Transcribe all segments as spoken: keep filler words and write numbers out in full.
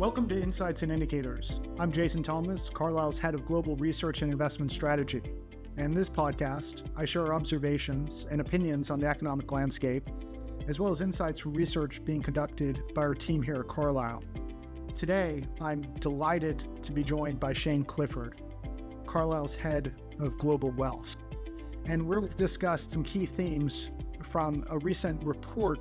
Welcome to Insights and Indicators. I'm Jason Thomas, Carlyle's head of global research and investment strategy. In this podcast, I share our observations and opinions on the economic landscape, as well as insights from research being conducted by our team here at Carlyle. Today, I'm delighted to be joined by Shane Clifford, Carlyle's head of global wealth. And we're going to discuss some key themes from a recent report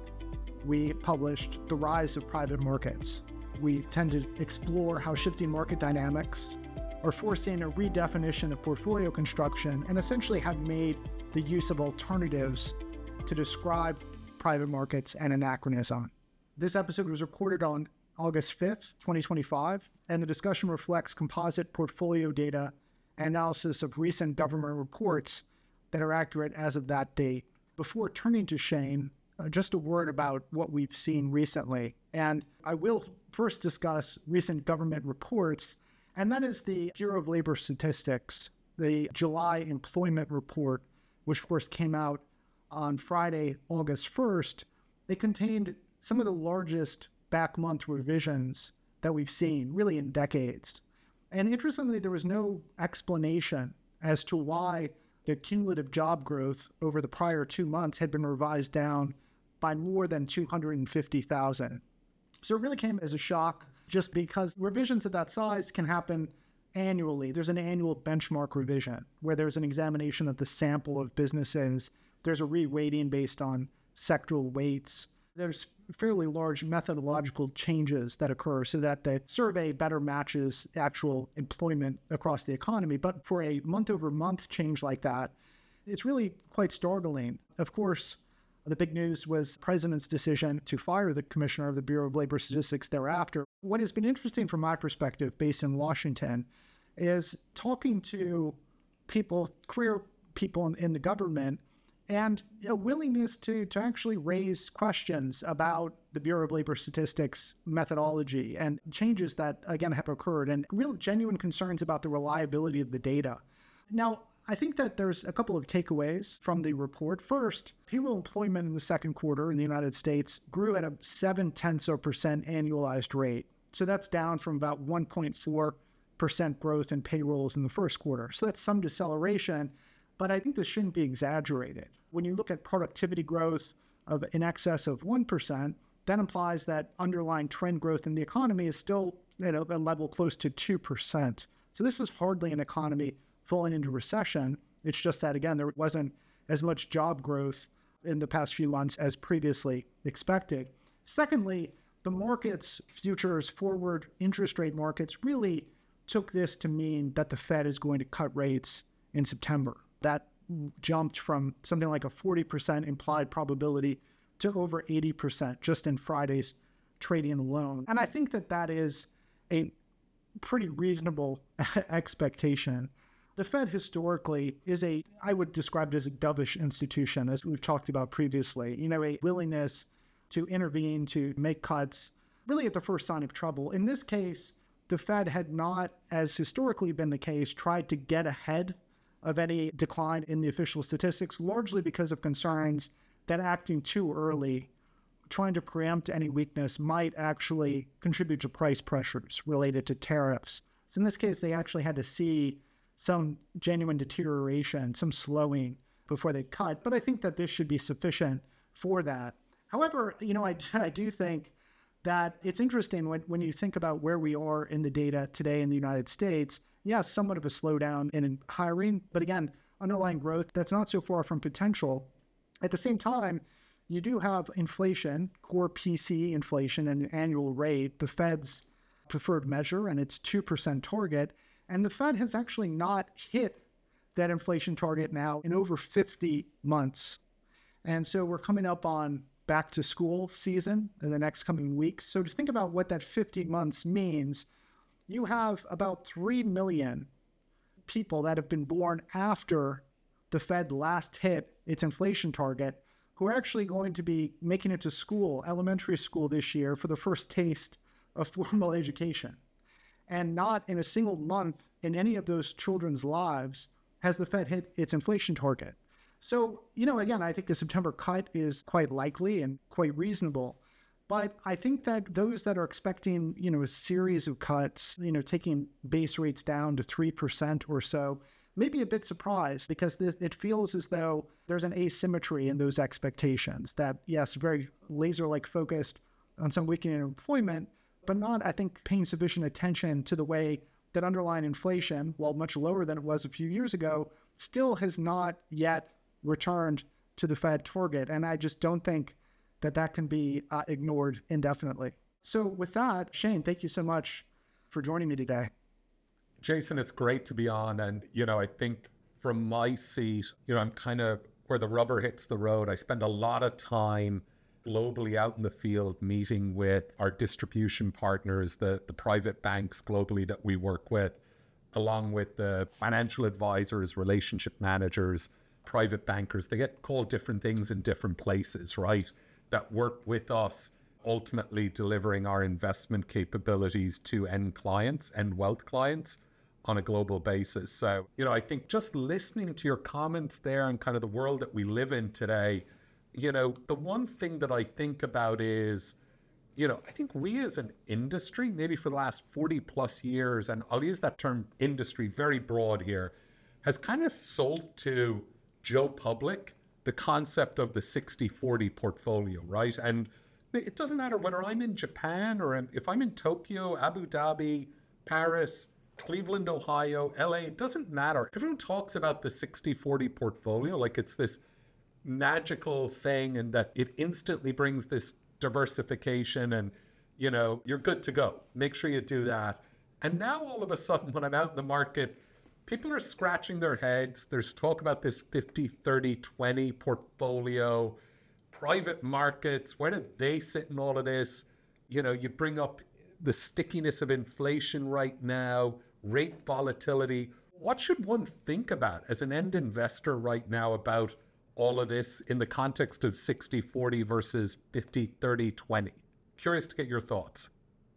we published, The Rise of Private Markets. We tend to explore how shifting market dynamics are forcing a redefinition of portfolio construction and essentially have made the use of alternatives to describe private markets an anachronism. This episode was recorded on August fifth, twenty twenty-five, and the discussion reflects composite portfolio data and analysis of recent government reports that are accurate as of that date. Before turning to Shane, Uh, just a word about what we've seen recently. And I will first discuss recent government reports, and that is the Bureau of Labor Statistics, the July employment report, which of course came out on Friday, August first. It contained some of the largest back month revisions that we've seen, really in decades. And interestingly, there was no explanation as to why the cumulative job growth over the prior two months had been revised down by more than two hundred fifty thousand. So it really came as a shock just because revisions of that size can happen annually. There's an annual benchmark revision where there's an examination of the sample of businesses. There's a re-weighting based on sectoral weights. There's fairly large methodological changes that occur so that the survey better matches actual employment across the economy. But for a month-over-month change like that, it's really quite startling. Of course, the big news was the president's decision to fire the commissioner of the Bureau of Labor Statistics thereafter. What has been interesting from my perspective, based in Washington, is talking to people, career people in, in the government, and a willingness to, to actually raise questions about the Bureau of Labor Statistics methodology and changes that, again, have occurred, and real genuine concerns about the reliability of the data. Now, I think that there's a couple of takeaways from the report. First, payroll employment in the second quarter in the United States grew at a seven tenths of a percent annualized rate. So that's down from about one point four percent growth in payrolls in the first quarter. So that's some deceleration, but I think this shouldn't be exaggerated. When you look at productivity growth of in excess of one percent, that implies that underlying trend growth in the economy is still at a level close to two percent. So this is hardly an economy falling into recession. It's just that, again, there wasn't as much job growth in the past few months as previously expected. Secondly, the markets, futures, forward interest rate markets really took this to mean that the Fed is going to cut rates in September. That jumped from something like a forty percent implied probability to over eighty percent just in Friday's trading alone. And I think that that is a pretty reasonable expectation. The Fed historically is a, I would describe it as a dovish institution, as we've talked about previously. You know, a willingness to intervene, to make cuts, really at the first sign of trouble. In this case, the Fed had not, as historically been the case, tried to get ahead of any decline in the official statistics, largely because of concerns that acting too early, trying to preempt any weakness, might actually contribute to price pressures related to tariffs. So in this case, they actually had to see some genuine deterioration, some slowing before they cut. But I think that this should be sufficient for that. However, you know, I, I do think that it's interesting when, when you think about where we are in the data today in the United States. Yes, somewhat of a slowdown in hiring, but again, underlying growth that's not so far from potential. At the same time, you do have inflation, core P C E inflation, and an annual rate, the Fed's preferred measure, and its two percent target. And the Fed has actually not hit that inflation target now in over fifty months. And so we're coming up on back to school season in the next coming weeks. So to think about what that fifty months means, you have about three million people that have been born after the Fed last hit its inflation target who are actually going to be making it to school, elementary school this year for the first taste of formal education. And not in a single month in any of those children's lives has the Fed hit its inflation target. So, you know, again, I think the September cut is quite likely and quite reasonable. But I think that those that are expecting, you know, a series of cuts, you know, taking base rates down to three percent or so, may be a bit surprised because this, it feels as though there's an asymmetry in those expectations that, yes, very laser-like focused on some weakening employment, but not, I think, paying sufficient attention to the way that underlying inflation, while much lower than it was a few years ago, still has not yet returned to the Fed target. And I just don't think that that can be uh, ignored indefinitely. So with that, Shane, thank you so much for joining me today. Jason, it's great to be on. And, you know, I think from my seat, you know, I'm kind of where the rubber hits the road. I spend a lot of time globally out in the field meeting with our distribution partners, the, the private banks globally that we work with, along with the financial advisors, relationship managers, private bankers. They get called different things in different places, right? That work with us, ultimately delivering our investment capabilities to end clients and wealth clients on a global basis. So, you know, I think just listening to your comments there and kind of the world that we live in today, you know, the one thing that I think about is, you know, I think we as an industry, maybe for the last forty plus years, and I'll use that term industry very broad here, has kind of sold to Joe Public the concept of the sixty forty portfolio, right? And it doesn't matter whether I'm in Japan or if I'm in Tokyo, Abu Dhabi, Paris, Cleveland, Ohio, L A, it doesn't matter. Everyone talks about the sixty forty portfolio like it's this magical thing and that it instantly brings this diversification and, you know, you're good to go. Make sure you do that. And now all of a sudden, when I'm out in the market, people are scratching their heads. There's talk about this fifty, thirty, twenty portfolio, private markets. Where do they sit in all of this? You know, you bring up the stickiness of inflation right now, rate volatility. What should one think about as an end investor right now about all of this in the context of sixty forty versus fifty, thirty, twenty? Curious to get your thoughts.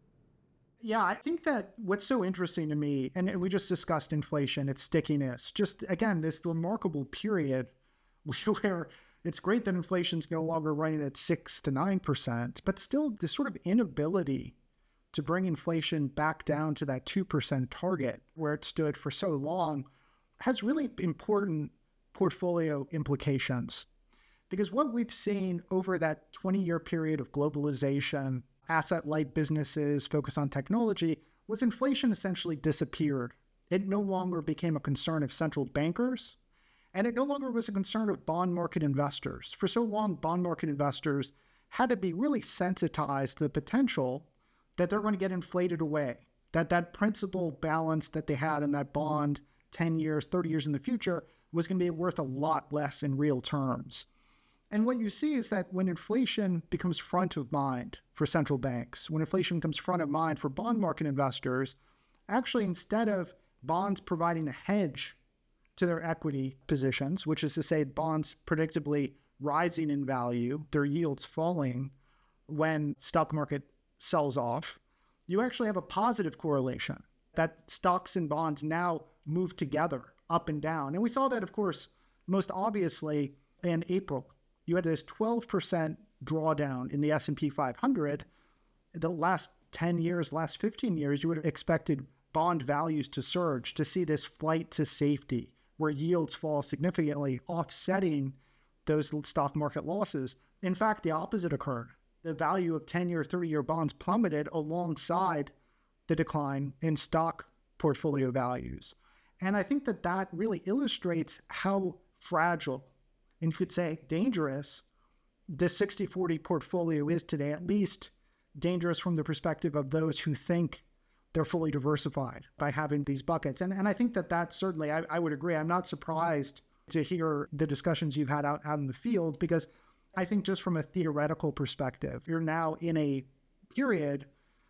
Yeah, I think that what's so interesting to me, and we just discussed inflation, its stickiness, just again, this remarkable period where it's great that inflation's no longer running at six to nine percent, but still this sort of inability to bring inflation back down to that two percent target where it stood for so long has really important portfolio implications. Because what we've seen over that twenty-year period of globalization, asset-light businesses focused on technology, was inflation essentially disappeared. It no longer became a concern of central bankers, and it no longer was a concern of bond market investors. For so long, bond market investors had to be really sensitized to the potential that they're going to get inflated away, that that principal balance that they had in that bond ten years, thirty years in the future was going to be worth a lot less in real terms. And what you see is that when inflation becomes front of mind for central banks, when inflation becomes front of mind for bond market investors, actually instead of bonds providing a hedge to their equity positions, which is to say bonds predictably rising in value, their yields falling when stock market sells off, you actually have a positive correlation that stocks and bonds now move together up and down. And we saw that, of course, most obviously in April. You had this twelve percent drawdown in the S and P five hundred. The last ten years, last fifteen years, you would have expected bond values to surge, to see this flight to safety where yields fall significantly, offsetting those stock market losses. In fact, the opposite occurred. The value of ten-year, thirty-year bonds plummeted alongside the decline in stock portfolio values. And I think that that really illustrates how fragile, and you could say dangerous, the sixty forty portfolio is today, at least dangerous from the perspective of those who think they're fully diversified by having these buckets. And and I think that that certainly, I, I would agree. I'm not surprised to hear the discussions you've had out, out in the field, because I think just from a theoretical perspective, you're now in a period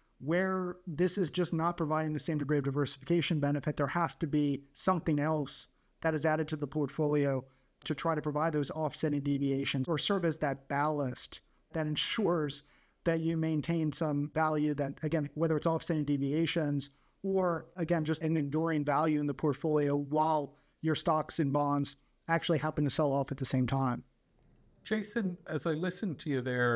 where this is just not providing the same degree of diversification benefit. There has to be something else that is added to the portfolio to try to provide those offsetting deviations or serve as that ballast that ensures that you maintain some value that, again, whether it's offsetting deviations or, again, just an enduring value in the portfolio while your stocks and bonds actually happen to sell off at the same time. Jason, as I listen to you there,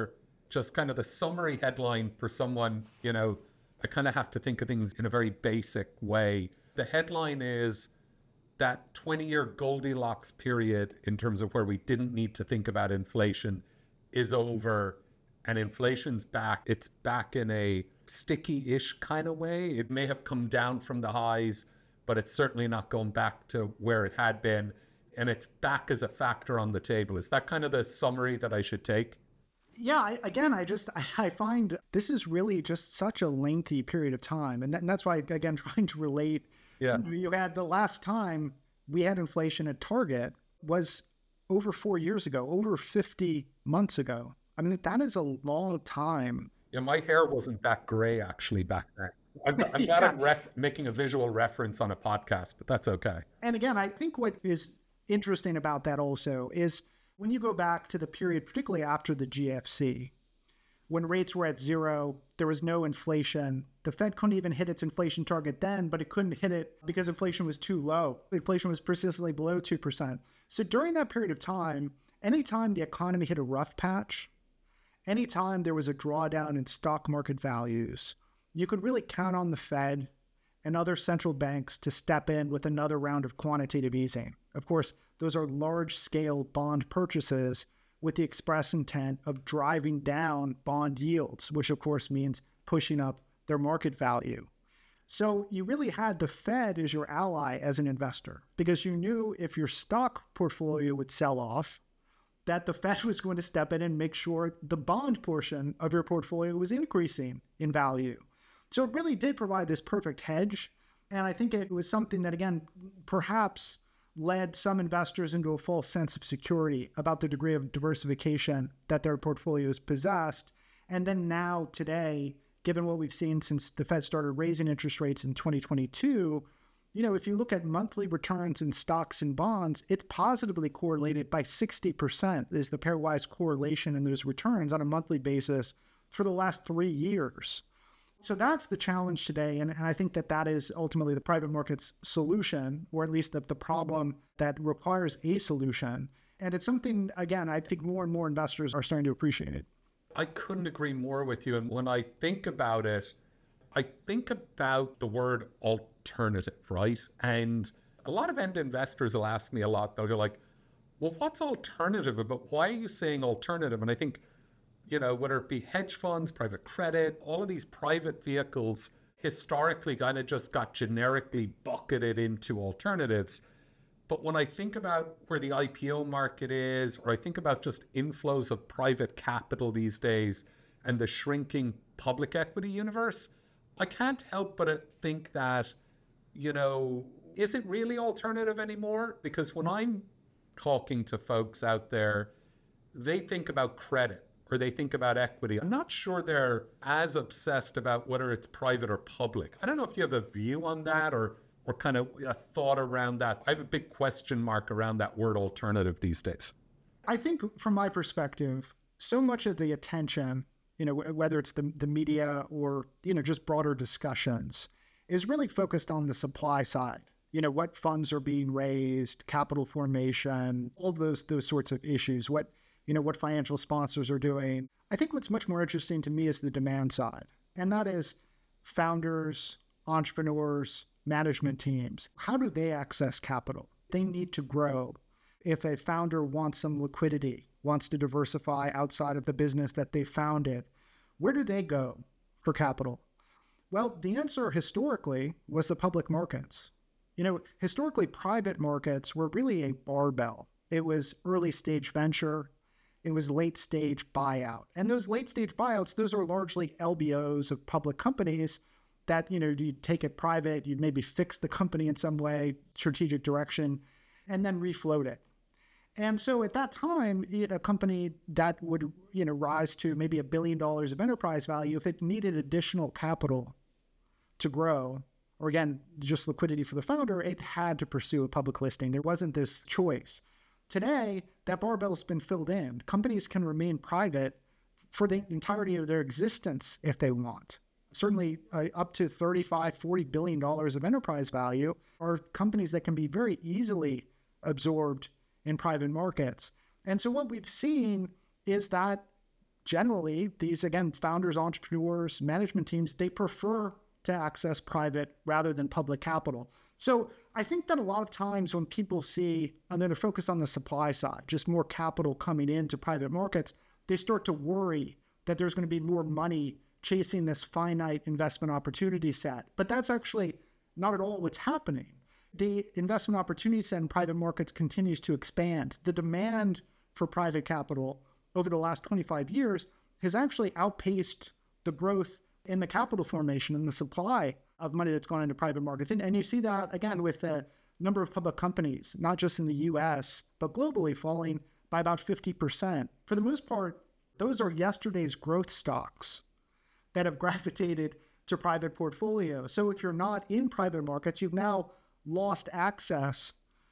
just kind of the summary headline for someone, you know, I kind of have to think of things in a very basic way. The headline is that twenty-year Goldilocks period in terms of where we didn't need to think about inflation is over, and inflation's back. It's back in a sticky-ish kind of way. It may have come down from the highs, but it's certainly not going back to where it had been. And it's back as a factor on the table. Is that kind of the summary that I should take? Yeah, I, again, I just, I find this is really just such a lengthy period of time. And, that, and that's why, again, trying to relate, yeah. You had the last time we had inflation at target was over four years ago, over fifty months ago. I mean, that is a long time. Yeah, my hair wasn't that gray actually back then. I'm, I'm glad yeah. I'm ref- making a visual reference on a podcast, but that's okay. And again, I think what is interesting about that also is when you go back to the period, particularly after the G F C, when rates were at zero, there was no inflation. The Fed couldn't even hit its inflation target then, but it couldn't hit it because inflation was too low. Inflation was persistently below two percent. So during that period of time, anytime the economy hit a rough patch, anytime there was a drawdown in stock market values, you could really count on the Fed and other central banks to step in with another round of quantitative easing. Of course, those are large-scale bond purchases with the express intent of driving down bond yields, which of course means pushing up their market value. So you really had the Fed as your ally as an investor, because you knew if your stock portfolio would sell off, that the Fed was going to step in and make sure the bond portion of your portfolio was increasing in value. So it really did provide this perfect hedge. And I think it was something that, again, perhaps led some investors into a false sense of security about the degree of diversification that their portfolios possessed. And then now today, given what we've seen since the Fed started raising interest rates in twenty twenty-two, you know, if you look at monthly returns in stocks and bonds, it's positively correlated by sixty percent is the pairwise correlation in those returns on a monthly basis for the last three years. So that's the challenge today. And I think that that is ultimately the private market's solution, or at least the, the problem that requires a solution. And it's something, again, I think more and more investors are starting to appreciate it. I couldn't agree more with you. And when I think about it, I think about the word alternative, right? And a lot of end investors will ask me a lot. They'll go like, well, what's alternative? But why are you saying alternative? And I think, you know, whether it be hedge funds, private credit, all of these private vehicles historically kind of just got generically bucketed into alternatives. But when I think about where the I P O market is, or I think about just inflows of private capital these days and the shrinking public equity universe, I can't help but think that, you know, is it really alternative anymore? Because when I'm talking to folks out there, they think about credit, or they think about equity. I'm not sure they're as obsessed about whether it's private or public. I don't know if you have a view on that, or or kind of a thought around that. I have a big question mark around that word alternative these days. I think from my perspective, so much of the attention, you know, whether it's the, the media or, you know, just broader discussions, is really focused on the supply side. You know, what funds are being raised, capital formation, all those those sorts of issues, what you know, what financial sponsors are doing. I think what's much more interesting to me is the demand side. And that is founders, entrepreneurs, management teams. How do they access capital? They need to grow. If a founder wants some liquidity, wants to diversify outside of the business that they founded, where do they go for capital? Well, the answer historically was the public markets. You know, historically, private markets were really a barbell. It was early stage venture. It was late stage buyout. And those late stage buyouts, those are largely L B Os of public companies that, you know, you'd take it private, you'd maybe fix the company in some way, strategic direction, and then refloat it. And so at that time, a company that would, you know, rise to maybe a billion dollars of enterprise value, if it needed additional capital to grow, or again, just liquidity for the founder, it had to pursue a public listing. There wasn't this choice. Today, that barbell's been filled in. Companies can remain private for the entirety of their existence if they want. Certainly uh, up to thirty-five, forty billion dollars of enterprise value are companies that can be very easily absorbed in private markets. And so what we've seen is that generally, these, again, founders, entrepreneurs, management teams, they prefer to access private rather than public capital. So I think that a lot of times when people see, and then they're focused on the supply side, just more capital coming into private markets, they start to worry that there's going to be more money chasing this finite investment opportunity set. But that's actually not at all what's happening. The investment opportunity set in private markets continues to expand. The demand for private capital over the last twenty-five years has actually outpaced the growth in the capital formation and the supply of money that's gone into private markets. And, and you see that, again, with the number of public companies, not just in the U S, but globally, falling by about fifty percent. For the most part, those are yesterday's growth stocks that have gravitated to private portfolios. So if you're not in private markets, you've now lost access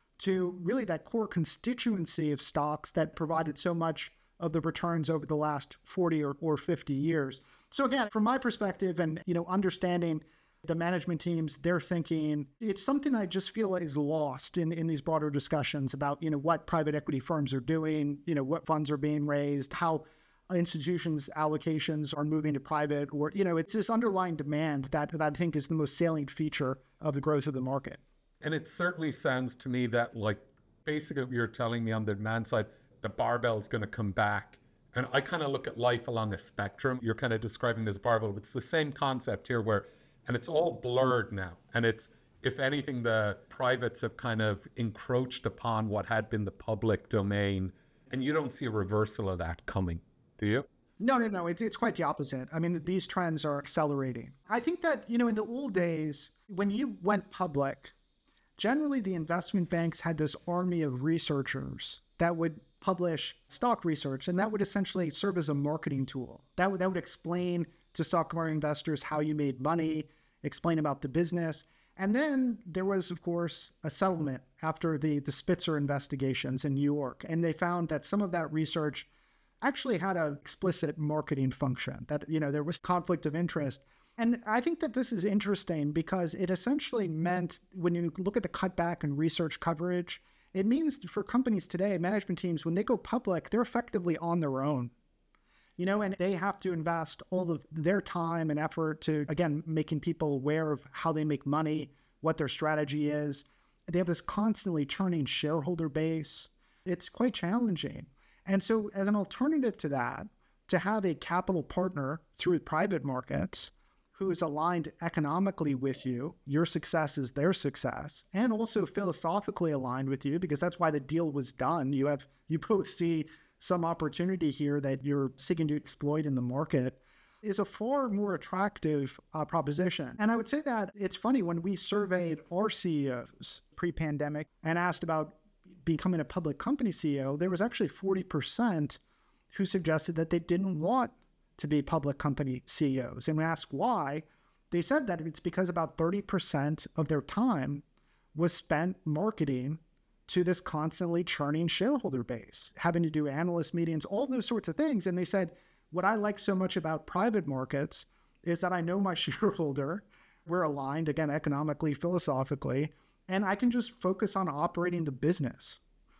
to really that core constituency of stocks that provided so much of the returns over the last forty or, or fifty years. So again, from my perspective and, you know, understanding the management teams, their thinking, it's something I just feel is lost in, in these broader discussions about, you know, what private equity firms are doing, you know, what funds are being raised, how institutions' allocations are moving to private, or, you know, it's this underlying demand that, that I think is the most salient feature of the growth of the market. And it certainly sounds to me that, like, basically you're telling me on the demand side, the barbell is going to come back. And I kind of look at life along a spectrum. You're kind of describing this barbell. It's the same concept here where, and it's all blurred now. And it's, if anything, the privates have kind of encroached upon what had been the public domain. And you don't see a reversal of that coming, do you? No, no, no. It's it's quite the opposite. I mean, these trends are accelerating. I think that, you know, in the old days, when you went public, generally the investment banks had this army of researchers that would publish stock research, and that would essentially serve as a marketing tool. That would, that would explain to stock market investors how you made money, explain about the business. And then there was, of course, a settlement after the, the Spitzer investigations in New York. And they found that some of that research actually had an explicit marketing function, that, you know, there was conflict of interest. And I think that this is interesting because it essentially meant, when you look at the cutback in research coverage, it means for companies today, management teams, when they go public, they're effectively on their own, you know, and they have to invest all of their time and effort to, again, making people aware of how they make money, what their strategy is. They have this constantly churning shareholder base. It's quite challenging. And so as an alternative to that, to have a capital partner through private markets who is aligned economically with you, your success is their success, and also philosophically aligned with you, because that's why the deal was done. You have, you both see some opportunity here that you're seeking to exploit in the market, is a far more attractive uh, proposition. And I would say that it's funny, when we surveyed our C E Os pre-pandemic and asked about becoming a public company C E O, there was actually forty percent who suggested that they didn't want to be public company C E Os. And when asked why, they said that it's because about thirty percent of their time was spent marketing to this constantly churning shareholder base, having to do analyst meetings, all those sorts of things. And they said, what I like so much about private markets is that I know my shareholder, we're aligned, again, economically, philosophically, and I can just focus on operating the business.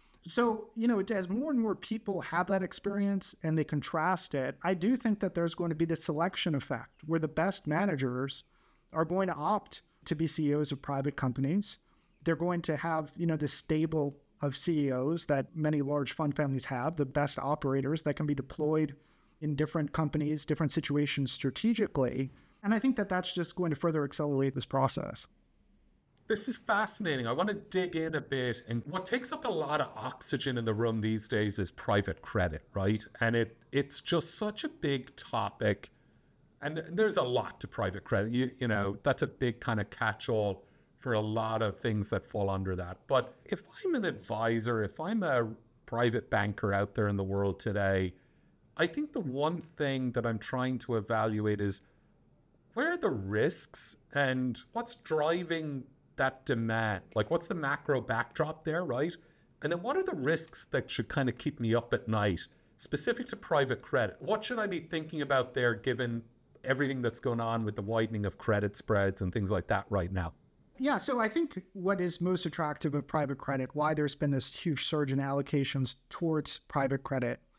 So, you know, as more and more people have that experience and they contrast it, I do think that there's going to be this selection effect where the best managers are going to opt to be C E Os of private companies. They're going to have, you know, this stable of C E Os that many large fund families have, the best operators that can be deployed in different companies, different situations strategically. And I think that that's just going to further accelerate this process. This is fascinating. I want to dig in a bit. And what takes up a lot of oxygen in the room these days is private credit, right? And it it's just such a big topic. And there's a lot to private credit. You, you know, that's a big kind of catch-all for a lot of things that fall under that. But if I'm an advisor, if I'm a private banker out there in the world today, I think the one thing that I'm trying to evaluate is, where are the risks and what's driving that demand? Like, what's the macro backdrop there, right? And then what are the risks that should kind of keep me up at night, specific to private credit? What should I be thinking about there, given everything that's going on with the widening of credit spreads and things like that right now? Yeah, so I think what is most attractive of private credit, why there's been this huge surge in allocations towards private credit,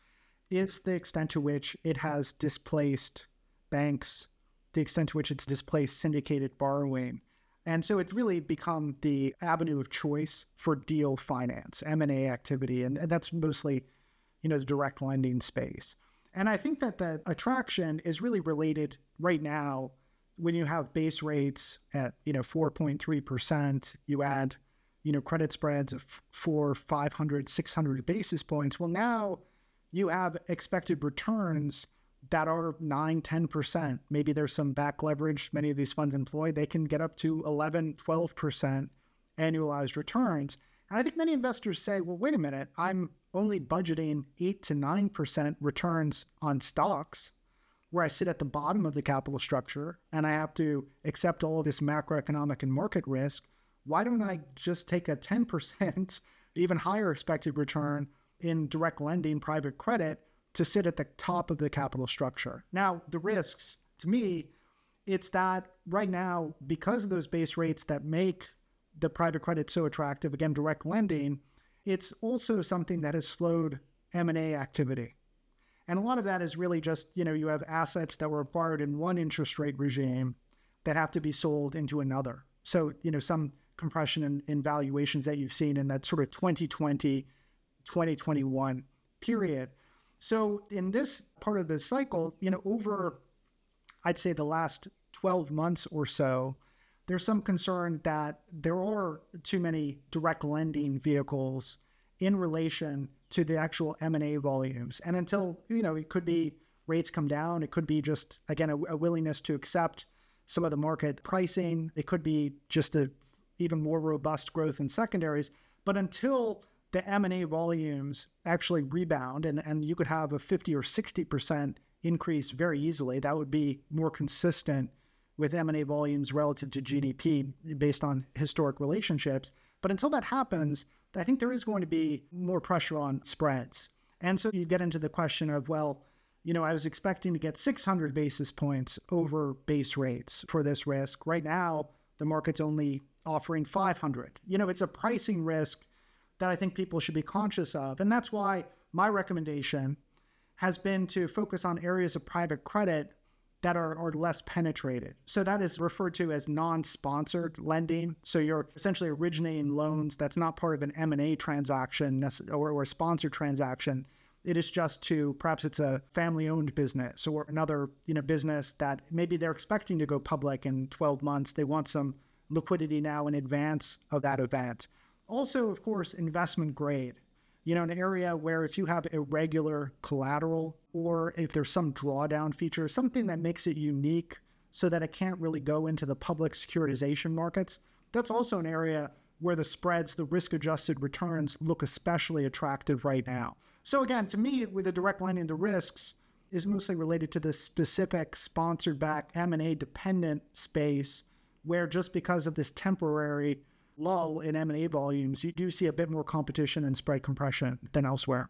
is the extent to which it has displaced banks, the extent to which it's displaced syndicated borrowing. And so it's really become the avenue of choice for deal finance, M and A activity. And, and that's mostly, you know, the direct lending space. And I think that the attraction is really related right now when you have base rates at, you know, four point three percent, you add, you know, credit spreads of four, five hundred, six hundred basis points. Well, now you have expected returns that are nine, ten percent. Maybe there's some back leverage many of these funds employ. They can get up to eleven, twelve percent annualized returns. And I think many investors say, well, wait a minute, I'm only budgeting eight to nine percent returns on stocks where I sit at the bottom of the capital structure and I have to accept all of this macroeconomic and market risk. Why don't I just take a ten percent, even higher expected return in direct lending, private credit, to sit at the top of the capital structure? Now, the risks, to me, it's that right now, because of those base rates that make the private credit so attractive, again, direct lending, it's also something that has slowed M and A activity. And a lot of that is really just, you know, you have assets that were acquired in one interest rate regime that have to be sold into another. So, you know, some compression in, in valuations that you've seen in that sort of twenty twenty, twenty twenty-one period. So in this part of the cycle, you know, over, I'd say the last twelve months or so, there's some concern that there are too many direct lending vehicles in relation to the actual M and A volumes. And until, you know, it could be rates come down, it could be just, again, a, a willingness to accept some of the market pricing. It could be just a even more robust growth in secondaries. But until the M and A volumes actually rebound, and, and you could have a fifty or sixty percent increase very easily, that would be more consistent with M and A volumes relative to G D P based on historic relationships. But until that happens, I think there is going to be more pressure on spreads. And so you get into the question of, well, you know, I was expecting to get six hundred basis points over base rates for this risk. Right now, the market's only offering five hundred. You know, it's a pricing risk that I think people should be conscious of. And that's why my recommendation has been to focus on areas of private credit that are, are less penetrated. So that is referred to as non-sponsored lending. So you're essentially originating loans that's not part of an M and A transaction or, or a sponsored transaction. It is just to, perhaps it's a family-owned business or another, you know, business that maybe they're expecting to go public in twelve months. They want some liquidity now in advance of that event. Also, of course, investment grade. You know, an area where if you have irregular collateral or if there's some drawdown feature, something that makes it unique so that it can't really go into the public securitization markets, that's also an area where the spreads, the risk-adjusted returns look especially attractive right now. So again, to me, with the direct lending, the risks is mostly related to the specific sponsored-backed M and A dependent space where just because of this temporary lull in M and A volumes, you do see a bit more competition and spread compression than elsewhere.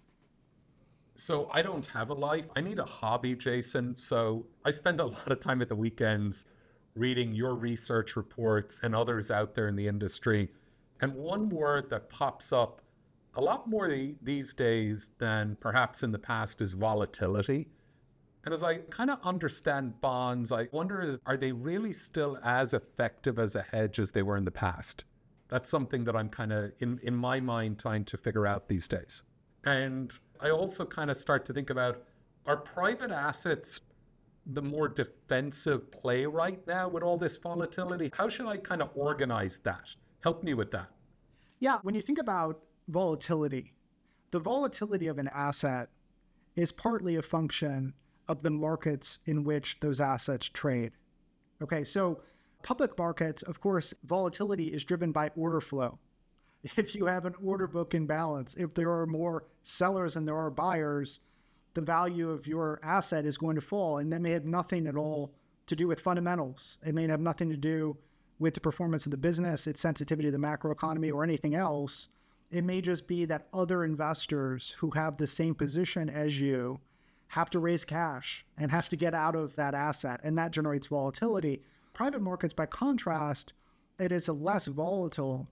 So I don't have a life. I need a hobby, Jason. So I spend a lot of time at the weekends reading your research reports and others out there in the industry. And one word that pops up a lot more these days than perhaps in the past is volatility. And as I kind of understand bonds, I wonder, are they really still as effective as a hedge as they were in the past? That's something that I'm kind of, in, in my mind, trying to figure out these days. And I also kind of start to think about, are private assets the more defensive play right now with all this volatility? How should I kind of organize that? Help me with that. Yeah, when you think about volatility, the volatility of an asset is partly a function of the markets in which those assets trade. Okay, so public markets, of course, volatility is driven by order flow. If you have an order book imbalance, if there are more sellers than there are buyers, the value of your asset is going to fall. And that may have nothing at all to do with fundamentals. It may have nothing to do with the performance of the business, its sensitivity to the macroeconomy, or anything else. It may just be that other investors who have the same position as you have to raise cash and have to get out of that asset, and that generates volatility. Private markets, by contrast, it is less volatile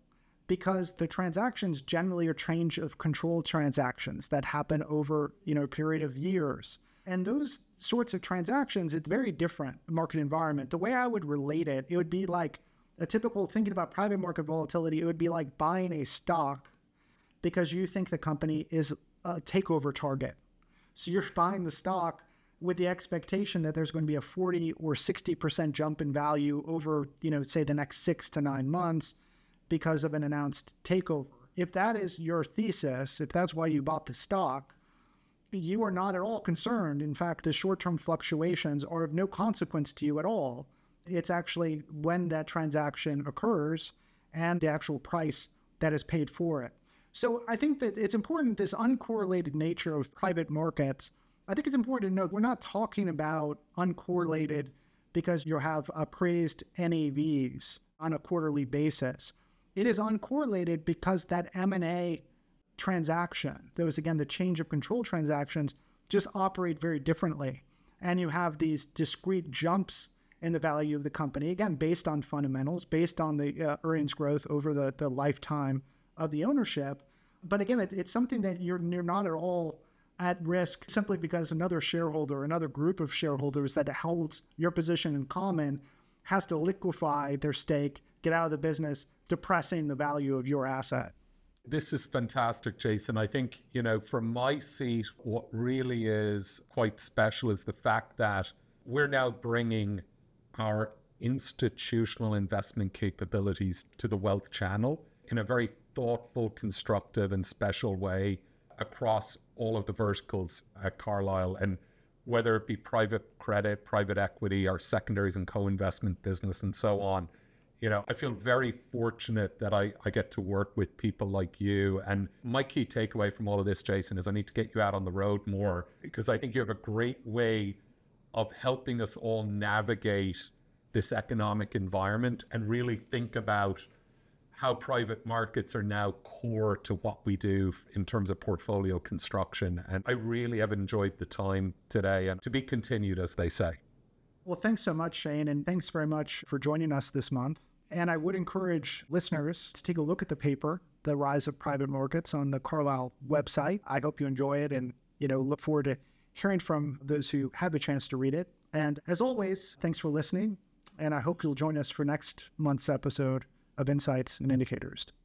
because the transactions generally are change of control transactions that happen over, you know, a period of years. And those sorts of transactions, it's very different market environment. The way I would relate it, it would be like a typical, thinking about private market volatility, it would be like buying a stock because you think the company is a takeover target. So you're buying the stock with the expectation that there's going to be a forty or sixty percent jump in value over, you know, say the next six to nine months because of an announced takeover. If that is your thesis, if that's why you bought the stock, you are not at all concerned. In fact, the short-term fluctuations are of no consequence to you at all. It's actually when that transaction occurs and the actual price that is paid for it. So I think that it's important, this uncorrelated nature of private markets. I think it's important to note we're not talking about uncorrelated because you have appraised N A Vs on a quarterly basis. It is uncorrelated because that M and A transaction, those again, the change of control transactions, just operate very differently. And you have these discrete jumps in the value of the company, again, based on fundamentals, based on the uh, earnings growth over the, the lifetime of the ownership. But again, it, it's something that you're, you're not at all at risk simply because another shareholder, another group of shareholders that holds your position in common has to liquefy their stake, get out of the business, depressing the value of your asset. This is fantastic, Jason. I think, you know, from my seat, what really is quite special is the fact that we're now bringing our institutional investment capabilities to the wealth channel in a very thoughtful, constructive, and special way across all of the verticals at Carlyle, and whether it be private credit, private equity, our secondaries and co-investment business, and so on. You know, I feel very fortunate that I, I get to work with people like you. And my key takeaway from all of this, Jason, is I need to get you out on the road more, because I think you have a great way of helping us all navigate this economic environment and really think about how private markets are now core to what we do in terms of portfolio construction. And I really have enjoyed the time today, and to be continued, as they say. Well, thanks so much, Shane, and thanks very much for joining us this month. And I would encourage listeners to take a look at the paper, The Rise of Private Markets, on the Carlyle website. I hope you enjoy it, and, you know, look forward to hearing from those who have a chance to read it. And as always, thanks for listening, and I hope you'll join us for next month's episode of Insights and Indicators.